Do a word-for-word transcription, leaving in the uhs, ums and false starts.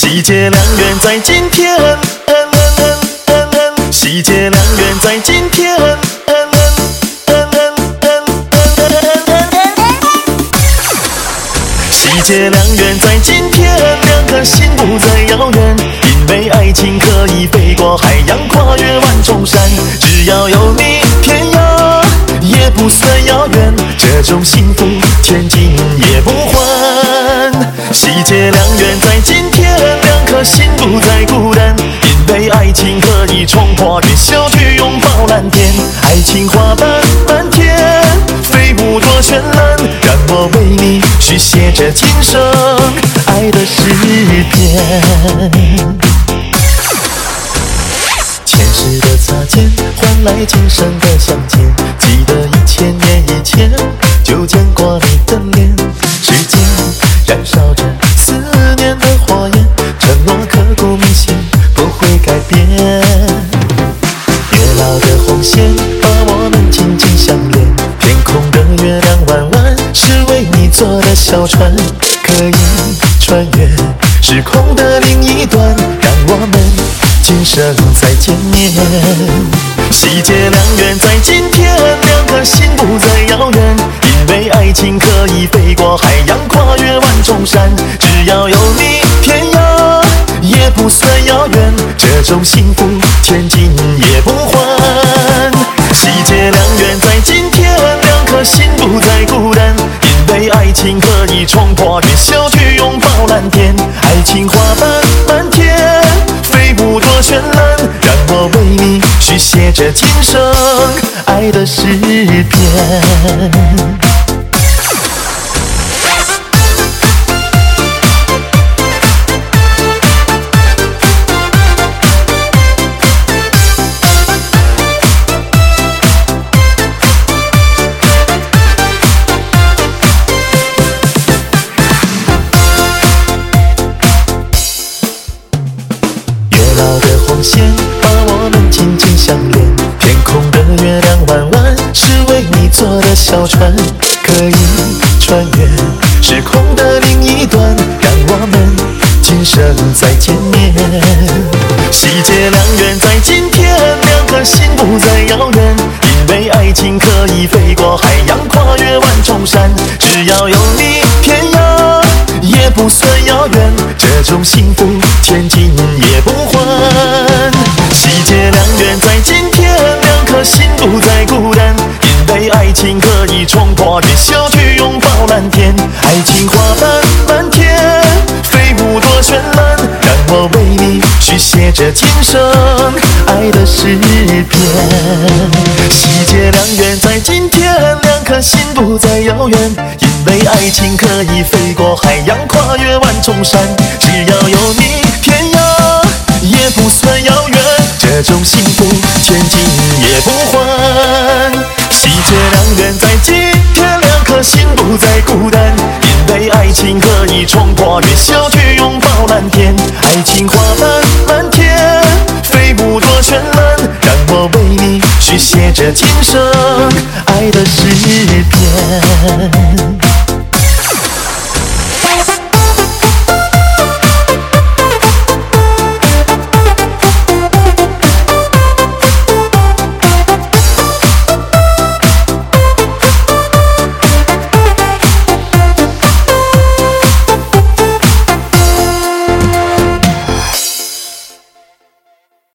喜结良缘在今天，喜结良缘在今天。喜结良缘在今天，两颗心不再遥远，因为爱情可以飞过海洋，跨越万重山。只要有你，天涯也不算遥远，这种幸福千金也不换。喜结良缘在今天，两颗心不再孤单，因为爱情可以冲破云霄去拥抱蓝天。爱情花瓣满天，飞舞多绚烂，让我为你续写着今生爱的诗篇。前世的擦肩，换来今生的相见。记得一千年以前就见过你的脸，指尖燃烧着思念的火焰，承诺刻骨铭心，不会改变。月老的红线把我们紧紧相连，天空的月亮弯弯，是为你做的小船，可以穿越时空的另一端，让我们今生再见面。喜结良缘在今天，两颗心不再遥远，因为爱情可以飞过海洋，跨越万重山。只要有你，天涯也不算遥远，这种幸福千金也不换。喜结良缘在今天，两颗心不再孤单，因为爱情可以冲破云霄去拥抱蓝天。爱情花瓣满天，飞舞多绚烂，让我为你续写着今生爱的诗篇。红线把我们紧紧相连，天空的月亮弯弯，是为你做的小船，可以穿越时空的另一端，让我们今生再见面。喜结良缘在今天，两颗心不再遥远，因为爱情可以飞过海洋，跨越万重山。只要有你，天涯也不算遥远，这种幸福千金也不换。喜结良缘在今天，两颗心不再孤单，因为爱情可以冲破云霄去拥抱蓝天。爱情花瓣满天，飞舞多绚烂，让我为你续写着今生爱的诗篇。喜结良缘在今天，两颗心不再遥远，因为爱情可以飞过海洋，跨越万重山。只要有你，天涯也不算遥远，这种幸福千金也不换。喜结良缘在今天，两颗心不再孤单，因为爱情可以冲破云霄去拥抱蓝天。爱情花瓣满天，飞舞多绚烂，让我为你续写着今生爱的诗篇。